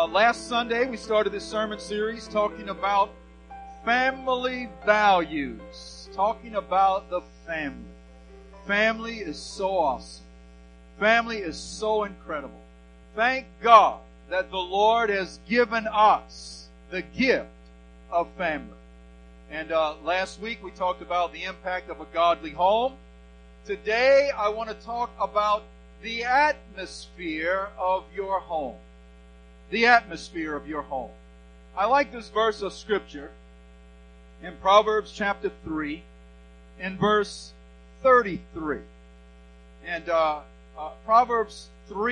Last Sunday, we started this sermon series talking about family values. Talking about the family. Family is so awesome. Family is so incredible. Thank God that the Lord has given us the gift of family. And last week we talked about the impact of a godly home. Today I want to talk about the atmosphere of your home. The atmosphere of your home. I like this verse of Scripture in Proverbs chapter 3 in verse 33. And Proverbs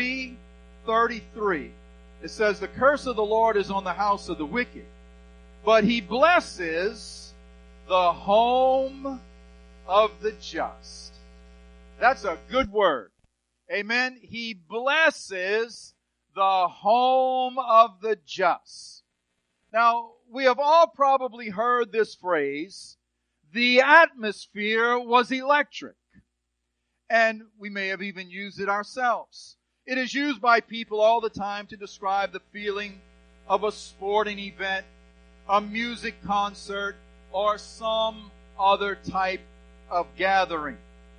3:33, it says, "The curse of the Lord is on the house of the wicked, but He blesses the home of the just." That's a good word. Amen. He blesses the home of the just. Now, we have all probably heard this phrase, the atmosphere was electric. And we may have even used it ourselves. It is used by people all the time to describe the feeling of a sporting event, a music concert, or some other type of gathering.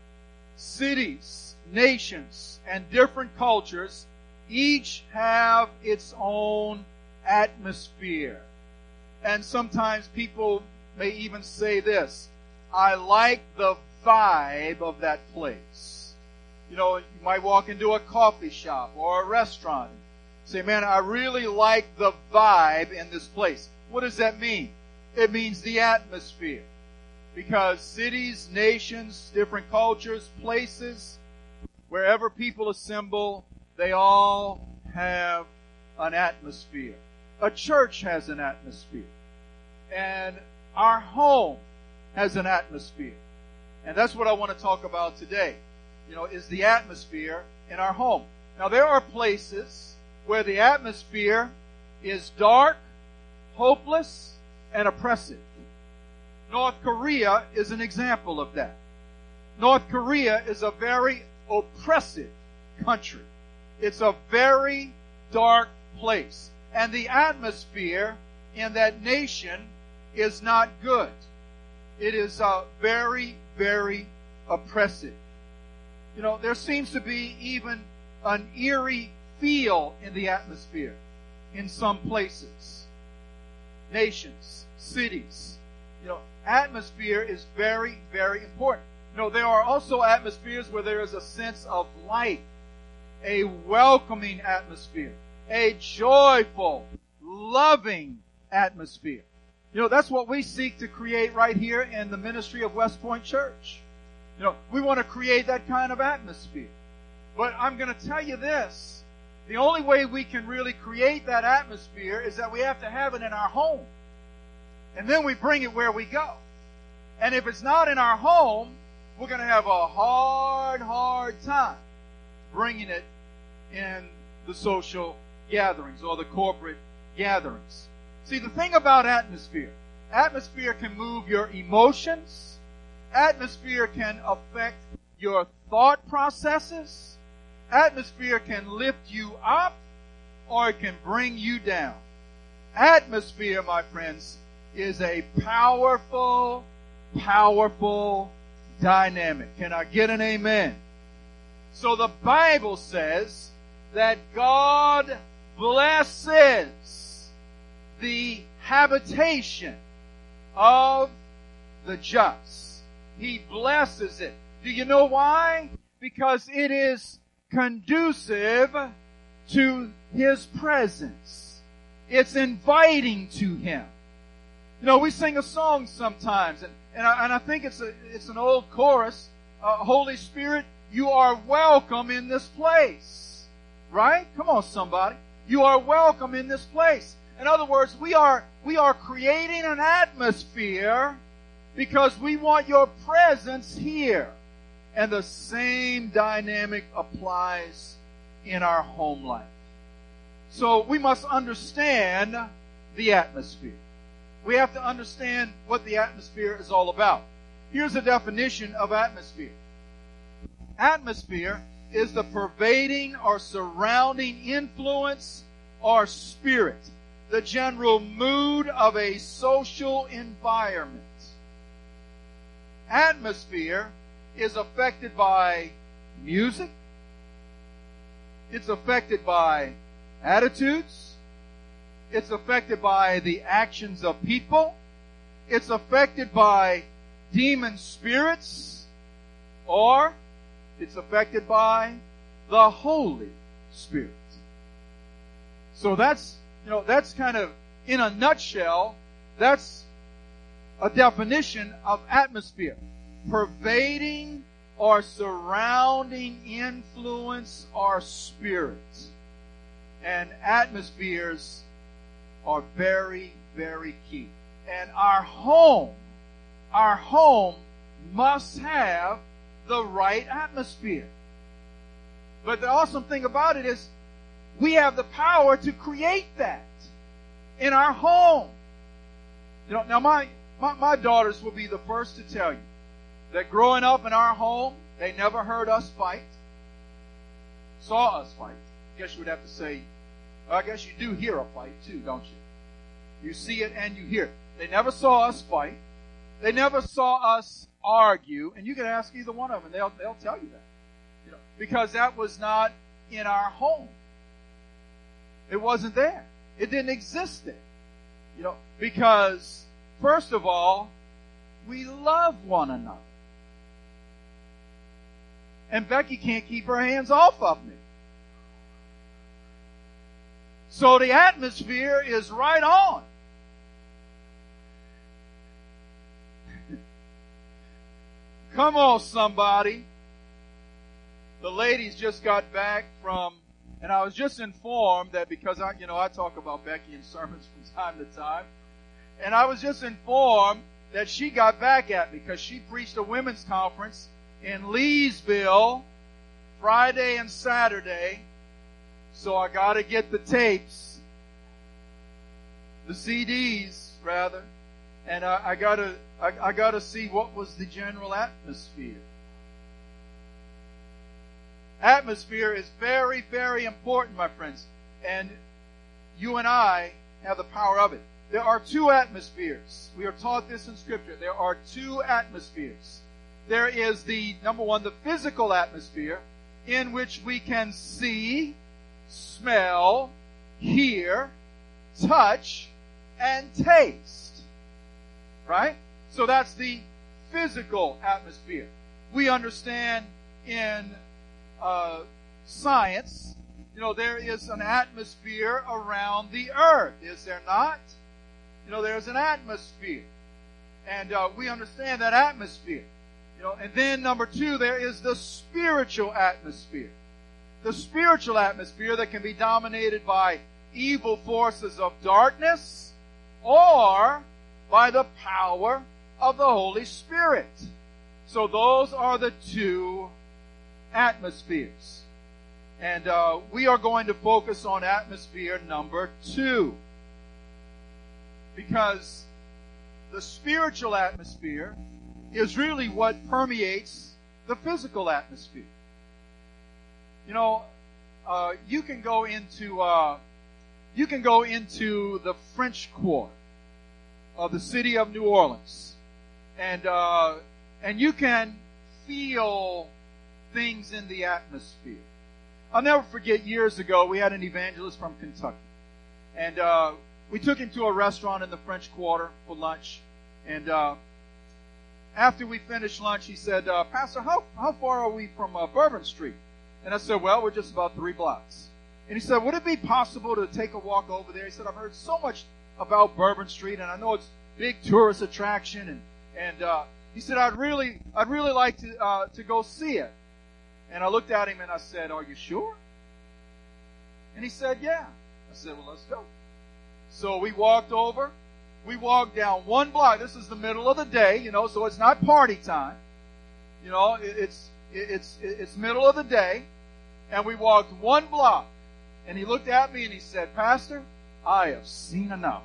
Cities, nations, and different cultures each have its own atmosphere. And sometimes people may even say this, I like the vibe of that place. You know, you might walk into a coffee shop or a restaurant and say, man, I really like the vibe in this place. What does that mean? It means the atmosphere. Because cities, nations, different cultures, places, wherever people assemble, they all have an atmosphere. A church has an atmosphere. And our home has an atmosphere. And that's what I want to talk about today. Is the atmosphere in our home. Now there are places where the atmosphere is dark, hopeless, and oppressive. North Korea is an example of that. North Korea is a very oppressive country. It's a very dark place. And the atmosphere in that nation is not good. It is very, very oppressive. There seems to be even an eerie feel in the atmosphere in some places. Nations, cities. Atmosphere is very, very important. There are also atmospheres where there is a sense of life, a welcoming atmosphere, a joyful, loving atmosphere. That's what we seek to create right here in the ministry of West Point Church. We want to create that kind of atmosphere. But I'm going to tell you this. The only way we can really create that atmosphere is that we have to have it in our home. And then we bring it where we go. And if it's not in our home, we're going to have a hard time bringing it in the social gatherings or the corporate gatherings. See, the thing about atmosphere can move your emotions. Atmosphere can affect your thought processes. Atmosphere can lift you up or it can bring you down. Atmosphere, my friends, is a powerful dynamic. Can I get an amen? So the Bible says that God blesses the habitation of the just. He blesses it. Do you know why? Because it is conducive to His presence. It's inviting to Him. We sing a song sometimes, and I think it's an old chorus. Holy Spirit, you are welcome in this place. Right? Come on, somebody. You are welcome in this place. In other words, we are creating an atmosphere because we want your presence here. And the same dynamic applies in our home life. So we must understand the atmosphere. We have to understand what the atmosphere is all about. Here's a definition of atmosphere. Atmosphere is the pervading or surrounding influence or spirit, the general mood of a social environment. Atmosphere is affected by music. It's affected by attitudes. It's affected by the actions of people. It's affected by demon spirits. Or it's affected by the Holy Spirit. So that's kind of, in a nutshell, that's a definition of atmosphere. Pervading or surrounding influence or spirit. And atmospheres are very, very key. And our home must have the right atmosphere. But the awesome thing about it is we have the power to create that in our home. Now my daughters will be the first to tell you that growing up in our home, they never heard us fight, saw us fight. I guess you would have to say, well, I guess you do hear a fight too, don't you? You see it and you hear it. They never saw us fight. They never saw us argue. And you can ask either one of them, and they'll tell you that. Because that was not in our home. It wasn't there. It didn't exist there. Because, first of all, we love one another. And Becky can't keep her hands off of me. So the atmosphere is right on. Come on, somebody. The ladies just got back from, and I was just informed that because I talk about Becky in sermons from time to time, and I was just informed that she got back at me because she preached a women's conference in Leesville Friday and Saturday. So I got to get the tapes, the CDs rather, and I got to see what was the general atmosphere. Atmosphere is very, very important, my friends, and you and I have the power of it. There are two atmospheres. We are taught this in Scripture. There are two atmospheres. There is number one, the physical atmosphere, in which we can see, smell, hear, touch, and taste. Right? So that's the physical atmosphere. We understand in science, there is an atmosphere around the earth, is there not? There's an atmosphere. And we understand that atmosphere. And then number two, there is the spiritual atmosphere. The spiritual atmosphere that can be dominated by evil forces of darkness or by the power of the Holy Spirit. So those are the two atmospheres. And we are going to focus on atmosphere number 2. Because the spiritual atmosphere is really what permeates the physical atmosphere. You can go into the French Quarter of the city of New Orleans, and you can feel things in the atmosphere. I'll never forget, years ago we had an evangelist from Kentucky, and we took him to a restaurant in the French Quarter for lunch, and after we finished lunch, he said, Pastor, how far are we from Bourbon Street? And I said, well, we're just about 3 blocks. And he said, would it be possible to take a walk over there? He said, I've heard so much about Bourbon Street, and I know it's a big tourist attraction, and he said, I'd really like to go see it. And I looked at him and I said, are you sure? And he said, yeah. I said, well, let's go. So we walked over. We walked down 1 block. This is the middle of the day, so it's not party time. It's middle of the day. And we walked 1 block. And he looked at me and he said, Pastor, I have seen enough.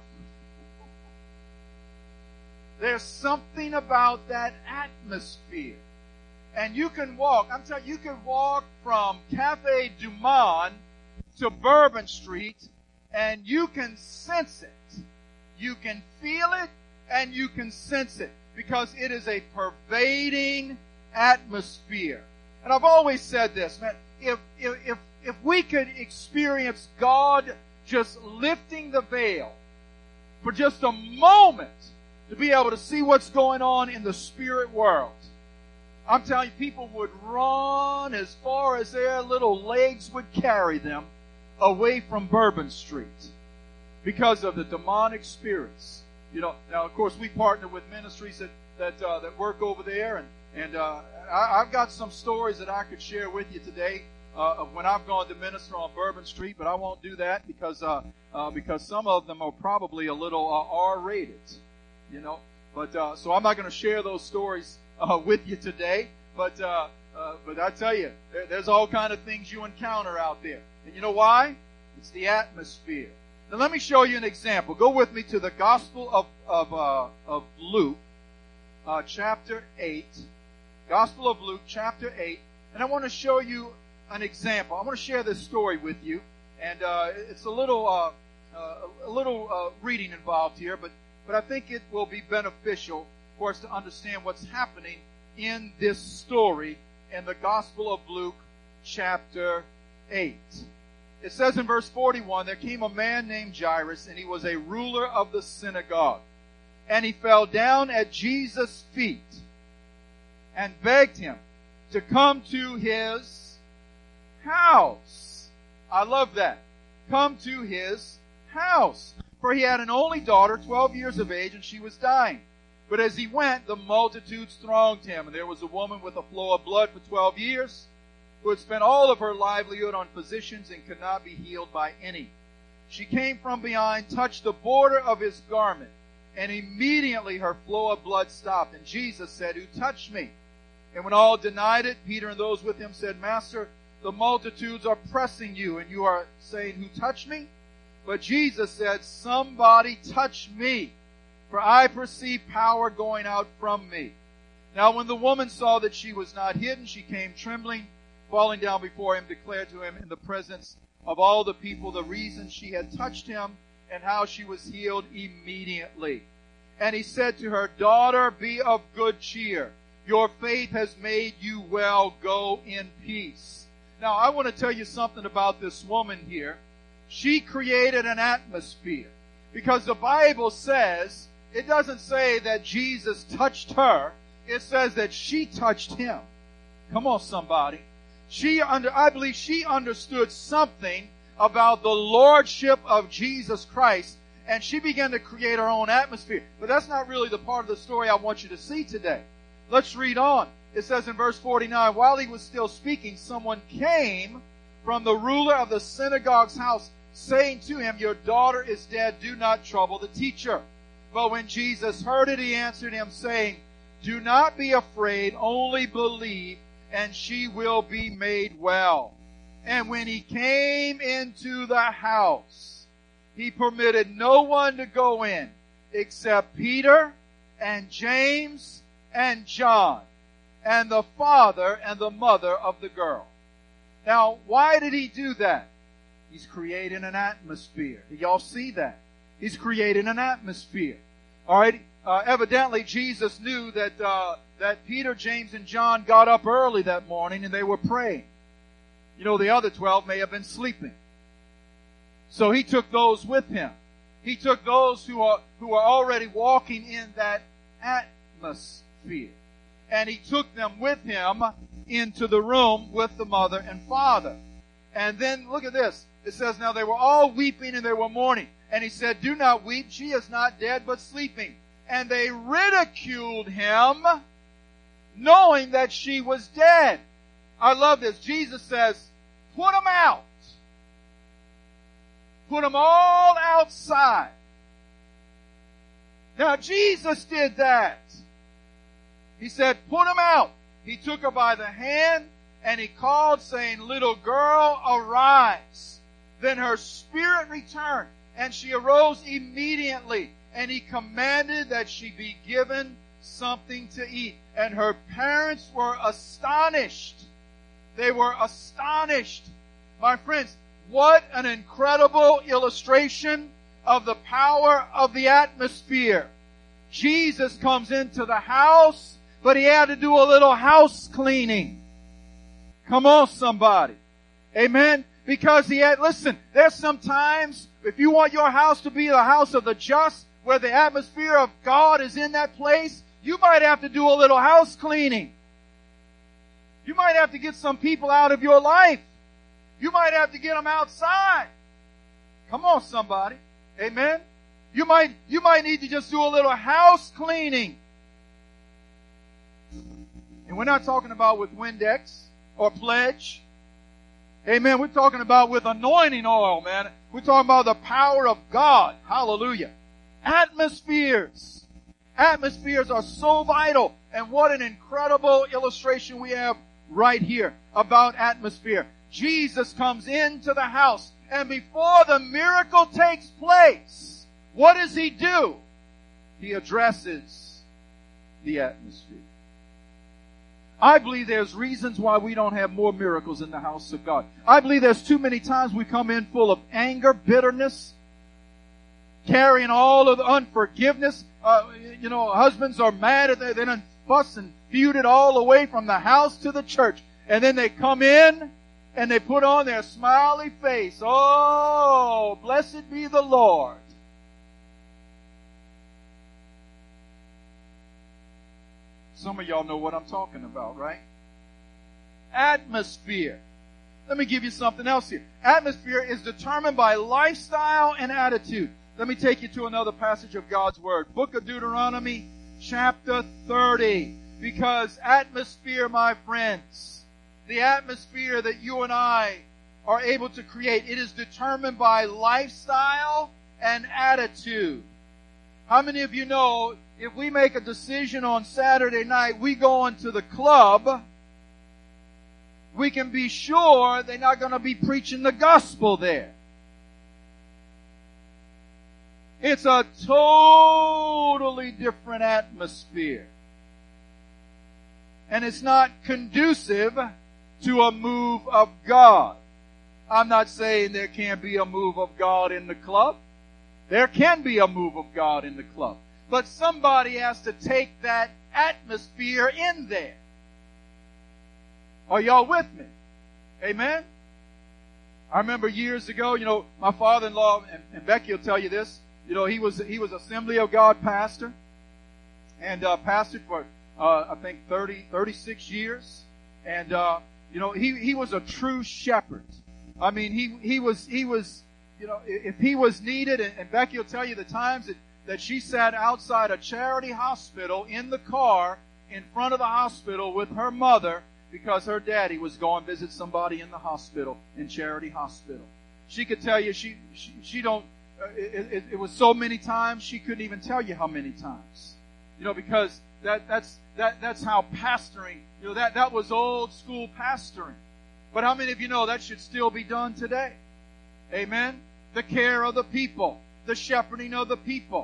There's something about that atmosphere. And you can walk, I'm telling you, you can walk from Cafe Du Monde to Bourbon Street And you can sense it. You can feel it and you can sense it because it is a pervading atmosphere. And I've always said this, man, if we could experience God just lifting the veil for just a moment to be able to see what's going on in the spirit world, I'm telling you, people would run as far as their little legs would carry them away from Bourbon Street because of the demonic spirits. You know, now of course we partner with ministries that work over there, and I've got some stories that I could share with you today of when I've gone to minister on Bourbon Street, but I won't do that because some of them are probably a little R-rated, you know. But so I'm not going to share those stories with you today. But I tell you, there's all kind of things you encounter out there, and you know why? It's the atmosphere. Now let me show you an example. Go with me to the Gospel of Luke, chapter 8. Gospel of Luke, chapter 8. And I want to show you an example. I want to share this story with you. And it's a little reading involved here, but I think it will be beneficial for us to understand what's happening in this story in the Gospel of Luke, chapter 8. It says in verse 41, there came a man named Jairus, and he was a ruler of the synagogue. And he fell down at Jesus' feet and begged him to come to his house. I love that. Come to his house. For he had an only daughter, 12 years of age, and she was dying. But as he went, the multitudes thronged him. And there was a woman with a flow of blood for 12 years, who had spent all of her livelihood on physicians and could not be healed by any. She came from behind, touched the border of his garment, and immediately her flow of blood stopped. And Jesus said, "Who touched me?" And when all denied it, Peter and those with him said, "Master, the multitudes are pressing you, and you are saying, 'Who touched me?'" But Jesus said, "Somebody touched me, for I perceive power going out from me." Now when the woman saw that she was not hidden, she came trembling, falling down before him, declared to him in the presence of all the people the reason she had touched him and how she was healed immediately. And he said to her, "Daughter, be of good cheer. Your faith has made you well. Go in peace." Now I want to tell you something about this woman here. She created an atmosphere because the Bible says, it doesn't say that Jesus touched her. It says that she touched him. Come on, somebody. I believe she understood something about the lordship of Jesus Christ, and she began to create her own atmosphere. But that's not really the part of the story I want you to see today. Let's read on. It says in verse 49, while he was still speaking, someone came from the ruler of the synagogue's house, saying to him, "Your daughter is dead. Do not trouble the teacher." But when Jesus heard it, he answered him, saying, "Do not be afraid, only believe, and she will be made well." And when he came into the house, he permitted no one to go in except Peter and James and John and the father and the mother of the girl. Now, why did he do that? He's creating an atmosphere. Y'all see that? He's creating an atmosphere. All right. Evidently, Jesus knew that Peter, James, and John got up early that morning and they were praying. You know, the other 12 may have been sleeping. So he took those with him. He took those who are already walking in that atmosphere. And he took them with him into the room with the mother and father. And then, look at this. It says, now they were all weeping and they were mourning. And he said, "Do not weep. She is not dead, but sleeping." And they ridiculed him, knowing that she was dead. I love this. Jesus says, put them out. Put them all outside. Now, Jesus did that. He said, put them out. He took her by the hand and he called, saying, "Little girl, arise." Then her spirit returned, and she arose immediately. And he commanded that she be given something to eat. And her parents were astonished. They were astonished. My friends, What an incredible illustration of the power of the atmosphere. Jesus comes into the house, but he had to do a little house cleaning. Come on, somebody. Amen? Because listen, there's sometimes, if you want your house to be the house of the just, where the atmosphere of God is in that place, you might have to do a little house cleaning. You might have to get some people out of your life. You might have to get them outside. Come on, somebody. Amen? You might need to just do a little house cleaning. And we're not talking about with Windex or Pledge. Amen. We're talking about with anointing oil, man. We're talking about the power of God. Hallelujah. Atmospheres. Atmospheres are so vital. And what an incredible illustration we have right here about atmosphere. Jesus comes into the house, and before the miracle takes place, what does he do? He addresses the atmosphere. I believe there's reasons why we don't have more miracles in the house of God. I believe there's too many times we come in full of anger, bitterness, carrying all of the unforgiveness. Husbands are mad at they done fuss and feuded all the way from the house to the church. And then they come in and they put on their smiley face. Oh, blessed be the Lord. Some of y'all know what I'm talking about, right? Atmosphere. Let me give you something else here. Atmosphere is determined by lifestyle and attitude. Let me take you to another passage of God's Word. Book of Deuteronomy, chapter 30. Because atmosphere, my friends, the atmosphere that you and I are able to create, it is determined by lifestyle and attitude. How many of you know if we make a decision on Saturday night, we go into the club, we can be sure they're not going to be preaching the gospel there. It's a totally different atmosphere. And it's not conducive to a move of God. I'm not saying there can't be a move of God in the club. There can be a move of God in the club. But somebody has to take that atmosphere in there. Are y'all with me? Amen? I remember years ago, my father-in-law, and Becky will tell you this, he was Assembly of God pastor, and pastored for, I think 36 years. And, he was a true shepherd. I mean, he was, if he was needed, and Becky will tell you the times that she sat outside a charity hospital in the car in front of the hospital with her mother because her daddy was going to visit somebody in the hospital, in charity hospital. She could tell you it was so many times she couldn't even tell you how many times. Because that's how pastoring, that was old school pastoring. But how many of you know that should still be done today? Amen? The care of the people. The shepherding of the people.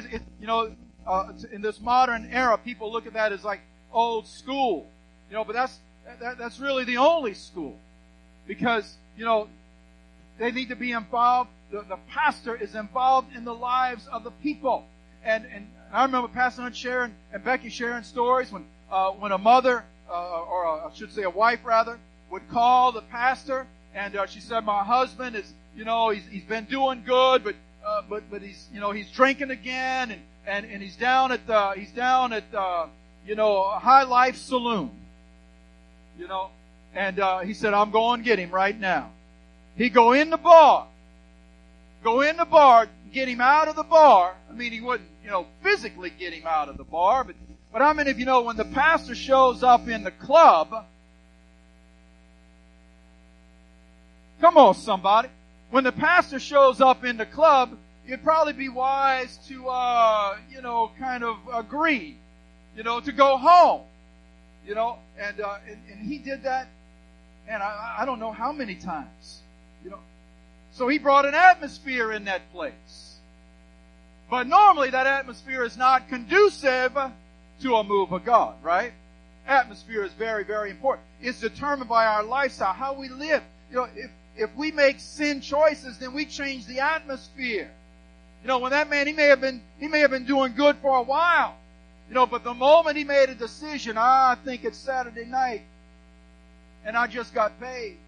In this modern era, people look at that as like old school. But that's really the only school. Because, they need to be involved. The pastor is involved in the lives of the people. And I remember Pastor Hunt sharing, and Becky sharing stories when a mother, I should say a wife rather, would call the pastor, and she said, my husband is, he's been doing good, but he's drinking again, and he's down at High Life Saloon, and he said, I'm going to get him right now. He'd go in the bar, get him out of the bar. I mean, he wouldn't, physically get him out of the bar, but how many of you know when the pastor shows up in the club? Come on, somebody. When the pastor shows up in the club, it'd probably be wise to, kind of agree, to go home, and he did that, and I don't know how many times, So he brought an atmosphere in that place. But normally that atmosphere is not conducive to a move of God, right? Atmosphere is very, very important. It's determined by our lifestyle, how we live. if we make sin choices, then we change the atmosphere. You know, when that man, he may have been doing good for a while. You know, but the moment he made a decision, I think it's Saturday night, and I just got paid.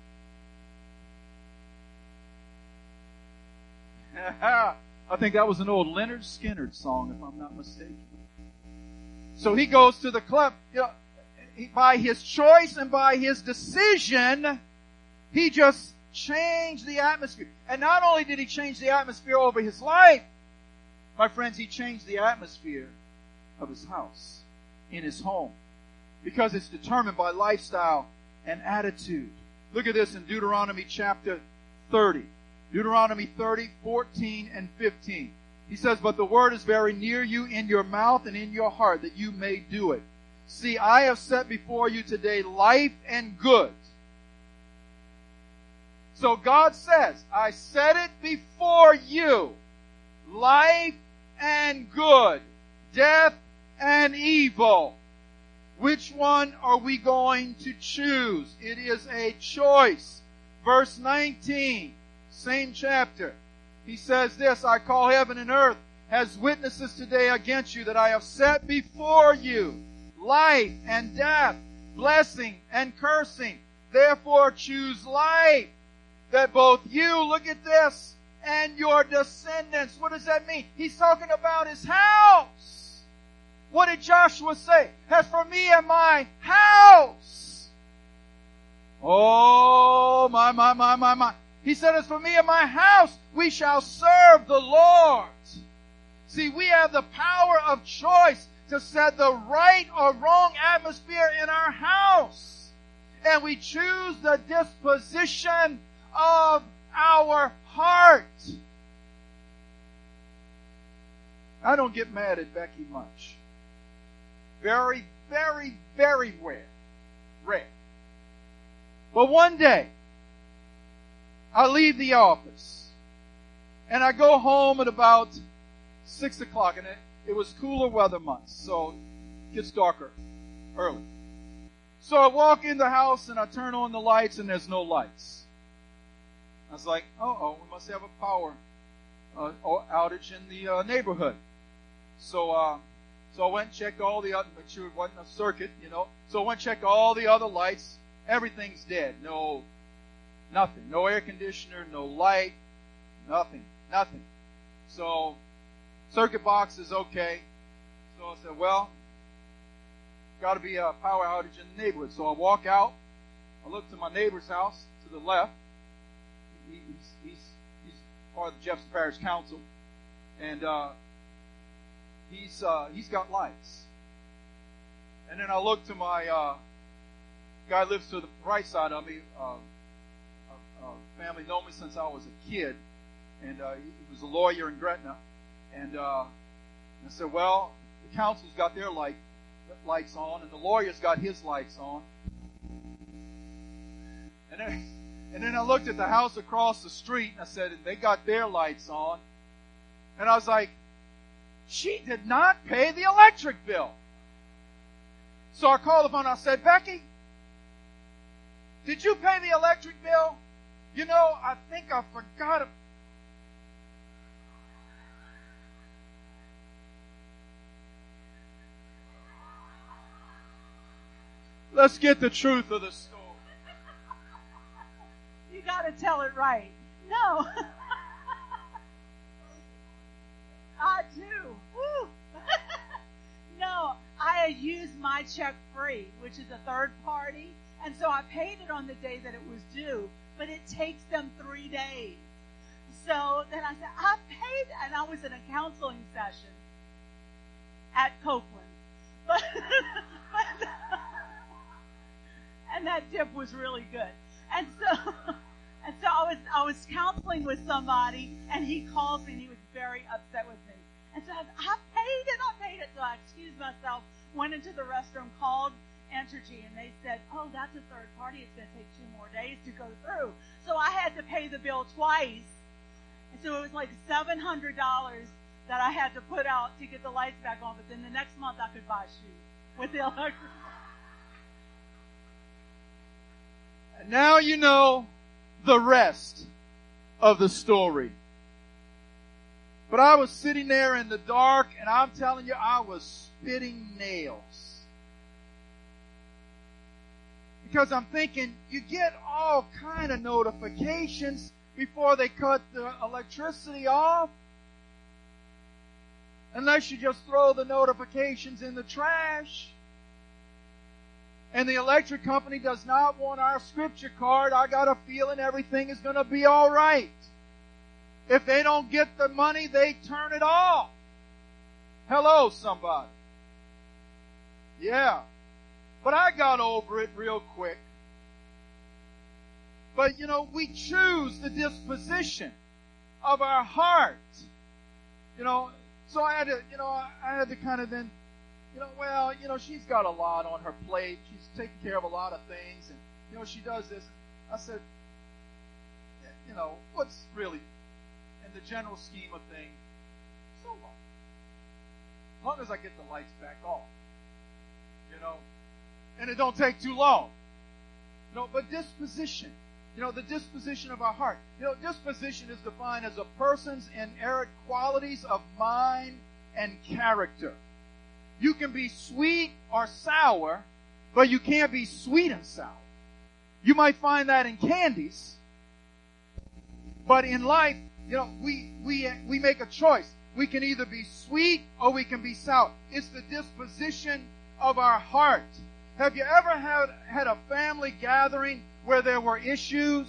I think that was an old Leonard Skinner song, if I'm not mistaken. So he goes to the club. You know, by his choice and by his decision, he just changed the atmosphere. And not only did he change the atmosphere over his life, my friends, he changed the atmosphere of his house, in his home. Because it's determined by lifestyle and attitude. Look at this in Deuteronomy chapter 30. Deuteronomy 30, 14 and 15. He says, "But the word is very near you, in your mouth and in your heart, that you may do it. See, I have set before you today life and good." So God says, I set it before you, life and good, death and evil. Which one are we going to choose? It is a choice. Verse 19, same chapter. He says this, "I call heaven and earth as witnesses today against you that I have set before you life and death, blessing and cursing. Therefore choose life, that both you," look at this, "and your descendants." What does that mean? He's talking about his house. What did Joshua say? "As for me and my house." Oh, my. He said, "As for me and my house, we shall serve the Lord." See, we have the power of choice to set the right or wrong atmosphere in our house. And we choose the disposition of our heart. I don't get mad at Becky much. Very, very, very rare. But one day, I leave the office, and I go home at about 6 o'clock, and it was cooler weather months, so it gets darker early. So I walk in the house, and I turn on the lights, and there's no lights. I was like, we must have a power outage in the neighborhood. So I went and checked all the other, make sure it wasn't a circuit, you know. So I went and checked all the other lights. Everything's dead. Nothing. No air conditioner, no light, nothing. So, circuit box is okay. So I said, well, got to be a power outage in the neighborhood. So I walk out. I look to my neighbor's house to the left. He's part of the Jefferson Parish Council, and he's got lights. And then I look to my guy lives to the right side of me. Family known me since I was a kid, and he was a lawyer in Gretna. And I said, well, the council's got their lights on, and the lawyer's got his lights on. And then I looked at the house across the street, and I said, they got their lights on. And I was like, she did not pay the electric bill. So I called the phone, and I said, Becky, did you pay the electric bill? You know, I think I forgot. Let's get the truth of the story. You got to tell it right. No. I do. Woo. No, I used my check free, which is a third party. And so I paid it on the day that it was due, but it takes them 3 days. So then I said, I paid, and I was in a counseling session at Copeland. And that dip was really good. And so I was counseling with somebody, and he calls me, and he was very upset with me. And so I paid it. So I excused myself, went into the restroom, called Entergy, and they said, oh, that's a third party. It's going to take 2 more days to go through. So I had to pay the bill twice. And so it was like $700 that I had to put out to get the lights back on. But then the next month I could buy shoes with the electric. And now you know the rest of the story. But I was sitting there in the dark, and I'm telling you, I was spitting nails. Because I'm thinking, you get all kind of notifications before they cut the electricity off. Unless you just throw the notifications in the trash. And the electric company does not want our scripture card. I got a feeling everything is going to be all right. If they don't get the money, they turn it off. Hello, somebody. Yeah. But I got over it real quick. But, we choose the disposition of our heart. So I had to kind of then, she's got a lot on her plate. She's taking care of a lot of things. And, she does this. I said, what's really, in the general scheme of things, so long. As long as I get the lights back off. And it don't take too long. But disposition. The disposition of our heart. Disposition is defined as a person's inherent qualities of mind and character. You can be sweet or sour, but you can't be sweet and sour. You might find that in candies, but in life, we make a choice. We can either be sweet or we can be sour. It's the disposition of our heart. Have you ever had a family gathering where there were issues?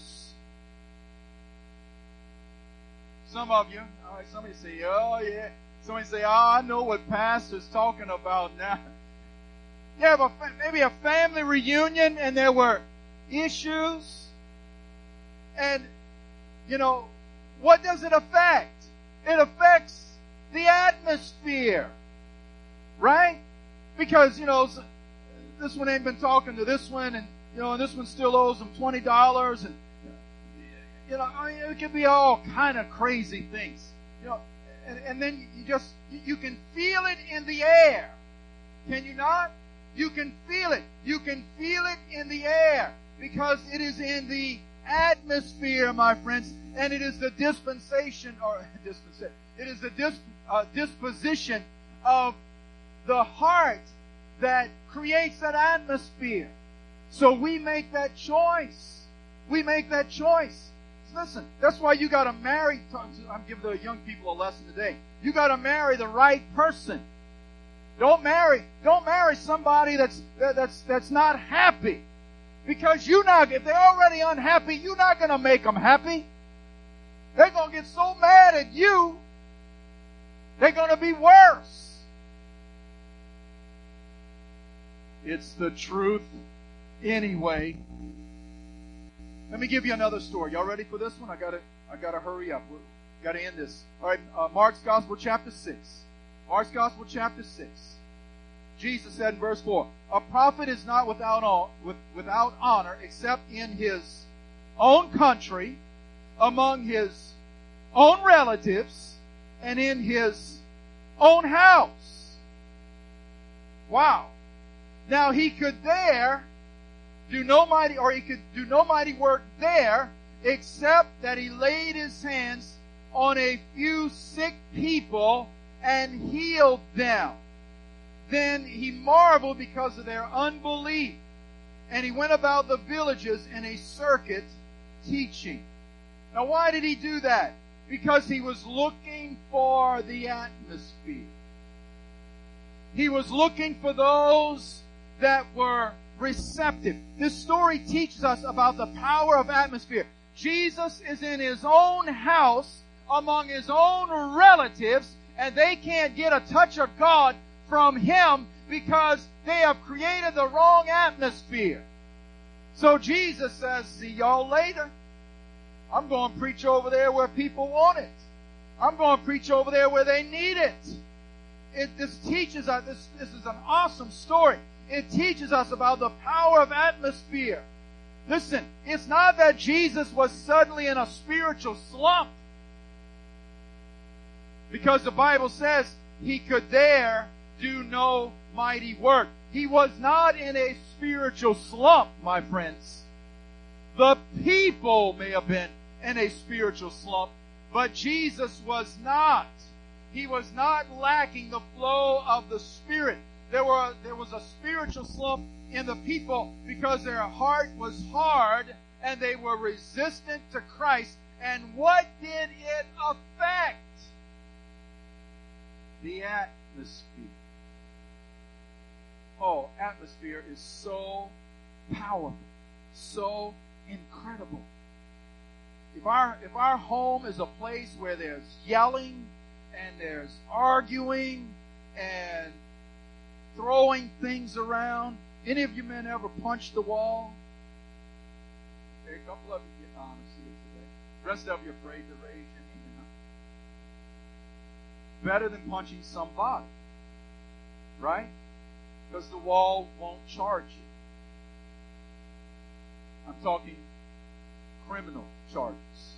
Some of you. All right, somebody say, oh yeah. Somebody say, oh, I know what pastor's talking about now. You have maybe a family reunion and there were issues. And, what does it affect? It affects the atmosphere. Right? Because, this one ain't been talking to this one, and and this one still owes them $20, and it can be all kind of crazy things, and then you can feel it in the air, can you not? You can feel it. You can feel it in the air because it is in the atmosphere, my friends, and it is the disposition of the heart that creates that atmosphere. So we make that choice. We make that choice. Listen, that's why you got to marry. I'm giving the young people a lesson today. You got to marry the right person. Don't marry somebody that's not happy, because if they're already unhappy, you're not going to make them happy. They're going to get so mad at you, they're going to be worse. It's the truth anyway. Let me give you another story. Y'all ready for this one? I gotta hurry up. We gotta end this. All right, Mark's Gospel, chapter 6. Mark's Gospel, chapter 6. Jesus said in verse 4, "A prophet is not without honor except in his own country, among his own relatives, and in his own house." Wow. Now he could do no mighty work there, except that he laid his hands on a few sick people and healed them. Then he marveled because of their unbelief, and he went about the villages in a circuit teaching. Now why did he do that? Because he was looking for the atmosphere. He was looking for those that were receptive. This story teaches us about the power of atmosphere. Jesus is in his own house among his own relatives, and they can't get a touch of God from him because they have created the wrong atmosphere. So Jesus says, see y'all later. I'm going to preach over there where people want it. I'm going to preach over there where they need it. This teaches us, this is an awesome story. It teaches us about the power of atmosphere. Listen, it's not that Jesus was suddenly in a spiritual slump, because the Bible says he could there do no mighty work. He was not in a spiritual slump, my friends. The people may have been in a spiritual slump, but Jesus was not. He was not lacking the flow of the Spirit. There was a spiritual slump in the people because their heart was hard and they were resistant to Christ. And what did it affect? The atmosphere. Oh, atmosphere is so powerful, so incredible. If our home is a place where there's yelling and there's arguing and throwing things around, any of you men ever punched the wall? Okay, a couple of you get honest here today. The rest of you afraid to raise your hand. Better than punching somebody, right? Because the wall won't charge you. I'm talking criminal charges.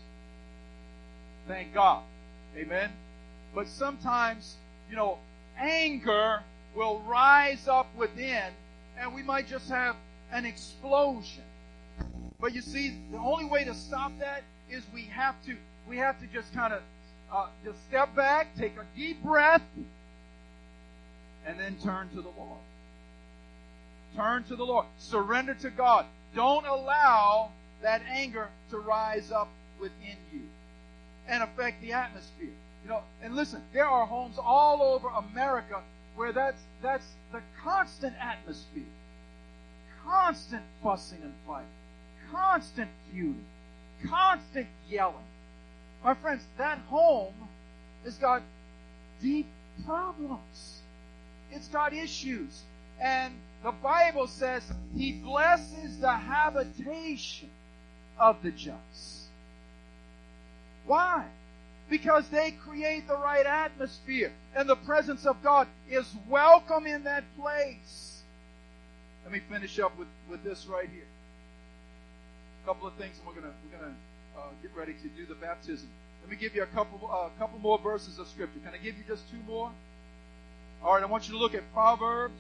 Thank God. Amen? But sometimes, anger will rise up within and we might just have an explosion. But you see, the only way to stop that is we have to just kind of just step back, take a deep breath, and then turn to the Lord. Turn to the Lord. Surrender to God. Don't allow that anger to rise up within you and affect the atmosphere. And listen, there are homes all over America where that's the constant atmosphere. Constant fussing and fighting. Constant feuding. Constant yelling. My friends, that home has got deep problems. It's got issues. And the Bible says He blesses the habitation of the just. Why? Because they create the right atmosphere. And the presence of God is welcome in that place. Let me finish up with this right here. A couple of things, and we're gonna get ready to do the baptism. Let me give you a couple more verses of Scripture. Can I give you just two more? All right, I want you to look at Proverbs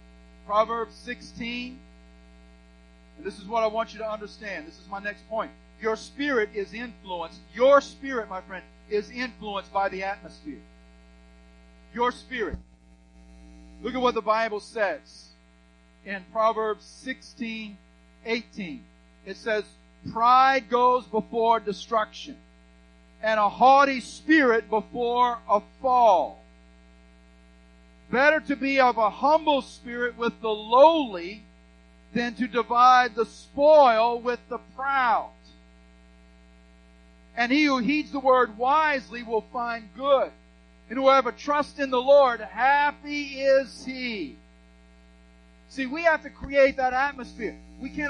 16. And this is what I want you to understand. This is my next point. Your spirit is influenced. Your spirit, my friend, is influenced by the atmosphere. Your spirit. Look at what the Bible says in Proverbs 16:18. It says, pride goes before destruction, and a haughty spirit before a fall. Better to be of a humble spirit with the lowly than to divide the spoil with the proud. And he who heeds the word wisely will find good. And whoever trusts in the Lord, happy is he. See, we have to create that atmosphere. We can't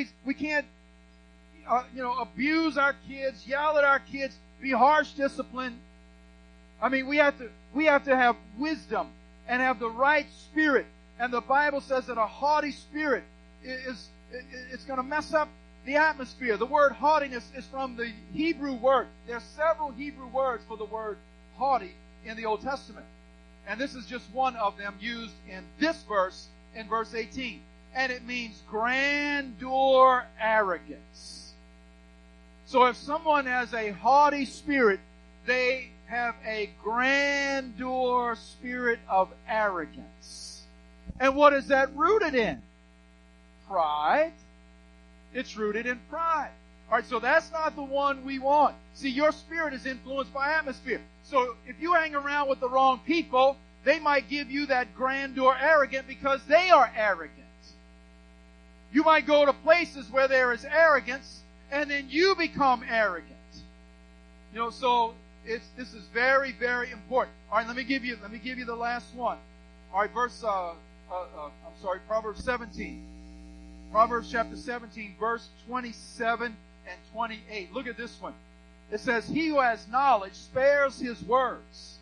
abuse our kids, yell at our kids, be harsh discipline. I mean, we have to have wisdom and have the right spirit. And the Bible says that a haughty spirit it's going to mess up the atmosphere. The word haughtiness is from the Hebrew word. There are several Hebrew words for the word haughty in the Old Testament. And this is just one of them used in this verse, in verse 18. And it means grandeur, arrogance. So if someone has a haughty spirit, they have a grandeur spirit of arrogance. And what is that rooted in? Pride. It's rooted in pride. Alright, so that's not the one we want. See, your spirit is influenced by atmosphere. So if you hang around with the wrong people, they might give you that grandeur arrogant because they are arrogant. You might go to places where there is arrogance, and then you become arrogant. So this is very, very important. Alright, let me give you the last one. Alright, Proverbs 17. Proverbs chapter 17, verse 27 and 28. Look at this one. It says, he who has knowledge spares his words.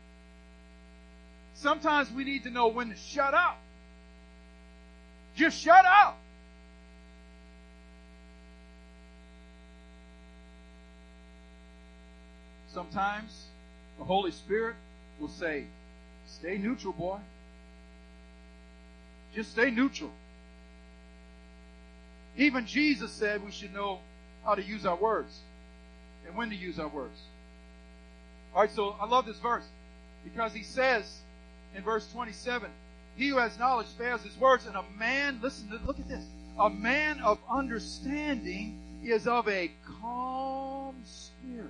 Sometimes we need to know when to shut up. Just shut up. Sometimes the Holy Spirit will say, stay neutral, boy. Just stay neutral. Even Jesus said we should know how to use our words and when to use our words. All right, so I love this verse because he says in verse 27, he who has knowledge spares his words, and a man, look at this, a man of understanding is of a calm spirit.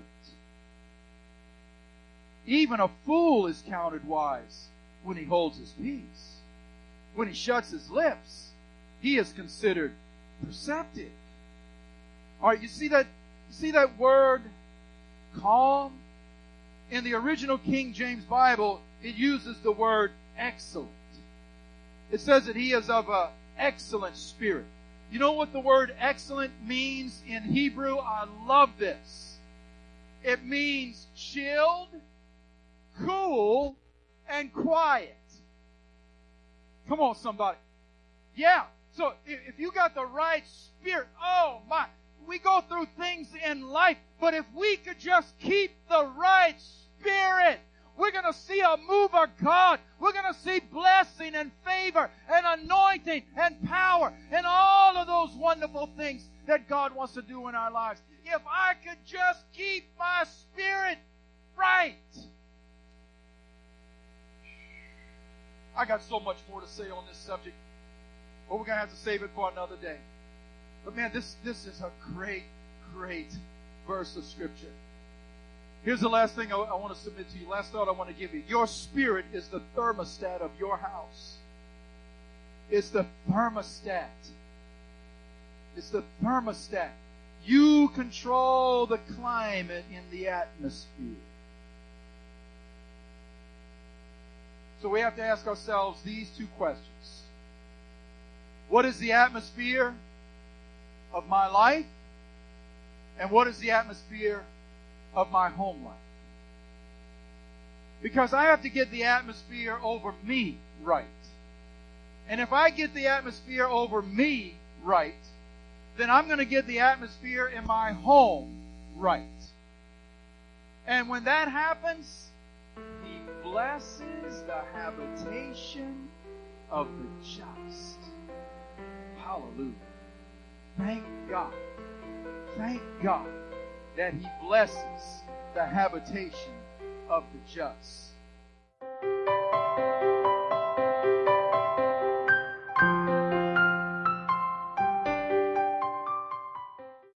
Even a fool is counted wise when he holds his peace. When he shuts his lips, he is considered perceptive. All right, you see that word calm? In the original King James Bible, it uses the word excellent. It says that he is of an excellent spirit. You know what the word excellent means in Hebrew? I love this. It means chilled, cool, and quiet. Come on, somebody. Yeah. So if you got the right spirit, oh my, we go through things in life, but if we could just keep the right spirit, we're going to see a move of God. We're going to see blessing and favor and anointing and power and all of those wonderful things that God wants to do in our lives. If I could just keep my spirit right. I got so much more to say on this subject, but we're going to have to save it for another day. But man, this is a great, great verse of Scripture. Here's the last thing I want to submit to you. Last thought I want to give you. Your spirit is the thermostat of your house. It's the thermostat. It's the thermostat. You control the climate in the atmosphere. So we have to ask ourselves these two questions. What is the atmosphere of my life? And what is the atmosphere of my home life? Because I have to get the atmosphere over me right. And if I get the atmosphere over me right, then I'm going to get the atmosphere in my home right. And when that happens, He blesses the habitation of the just. Hallelujah. Thank God. Thank God that He blesses the habitation of the just.